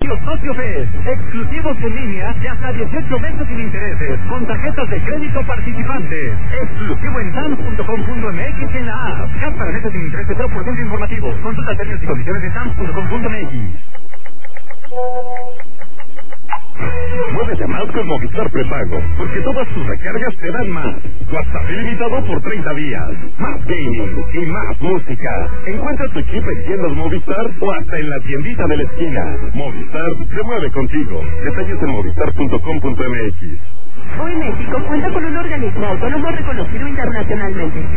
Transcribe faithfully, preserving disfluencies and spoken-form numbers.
Aniversario Socio Fest. Exclusivos en línea y hasta dieciocho meses sin intereses, con tarjetas de crédito participantes. Exclusivo en sams punto com punto m x en la app. Cap para meses sin intereses cero por ciento informativo. Consulta términos y condiciones en sams punto com punto m x. Muévete más con Movistar Prepago, porque todas tus recargas te dan más. WhatsApp ilimitado por treinta días, más gaming y más música. Encuentra tu chip en tiendas Movistar o hasta en la tiendita de la esquina. Movistar se mueve contigo. Detalles en movistar punto com punto m x. Hoy México cuenta con un organismo autónomo reconocido internacionalmente.